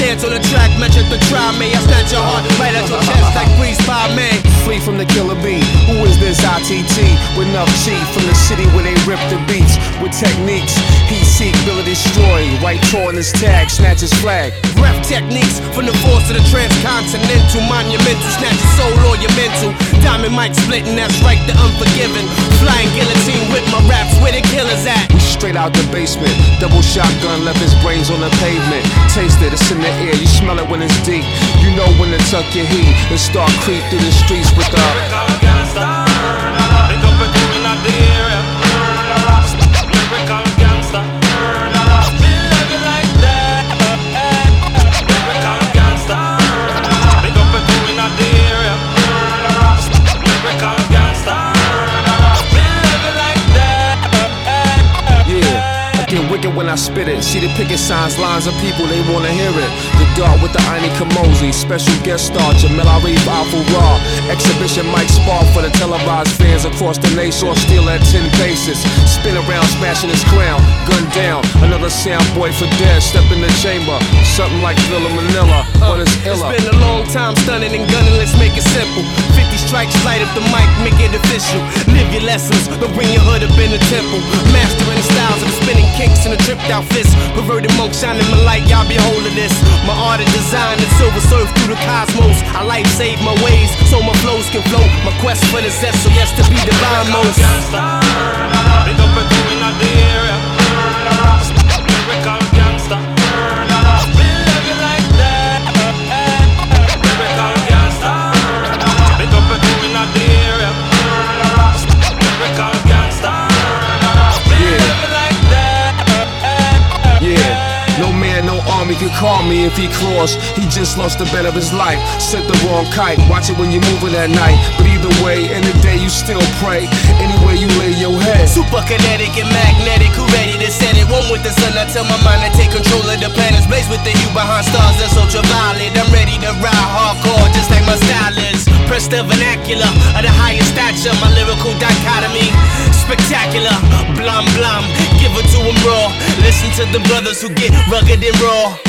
hands on the track, measure the try me. I snatch your heart right at your chest like breeze by me. Flee from the killer bee. Who is this ITT? With enough G from the city where they rip the beats with techniques. He seek, Billy destroy. White core in his tag, snatch his flag. Breath techniques from the force of the transcontinental, monumental, snatch your soul or your mental. Diamond mic splitting, that's right, the unforgiven. Flying guillotine with my raps, where the killers at? We straight out the basement. Double shotgun, left his brains on the pavement. Taste it, it's in the air, you smell it when it's deep. You know when to tuck your heat and start creep through the streets with the wicked when I spit it. See the picket signs, lines of people, they wanna hear it. The dart with the Aini Kamosi, special guest star Jamel Arif Alpha Raw. Exhibition Mike Spark for the televised fans across the nation. Steal at 10 paces, spin around smashing his crown. Gun down, another sound boy for dead. Step in the chamber, something like Villa Manila, but it's illa. It's been a long time stunning and gunning, let's make it simple. 50 strikes, light up the mic, make it official. Live your lessons, don't bring your hood up in the temple. Mastering the styles of the spinning kicks and the tripped out fists. Perverted monk shining my light, y'all behold of this. My art and design and silver surf through the cosmos. I life save my ways so my flows can flow. My quest for the zest, so yes to be divine most. Big up and doing out the area. Lyrical gangster. We love you like that. Lyrical gangster. Big up and doing out the area. Lyrical gangster. No man, no army can call me if he cross. He just lost the bet of his life. Sent the wrong kite. Watch it when you're moving at night. But either way, in the day you still pray. Anywhere you lay your head. Super kinetic and magnetic. Who ready to set it? One with the sun. I tell my mind to take control of the planets. Blaze with the hue behind stars that's ultraviolet. I'm ready to ride hardcore just like my style is. Press the vernacular of the highest stature. My lyrical dichotomy spectacular. Blum blum. Give it to 'em raw. Listen to the brothers who get rugged and raw.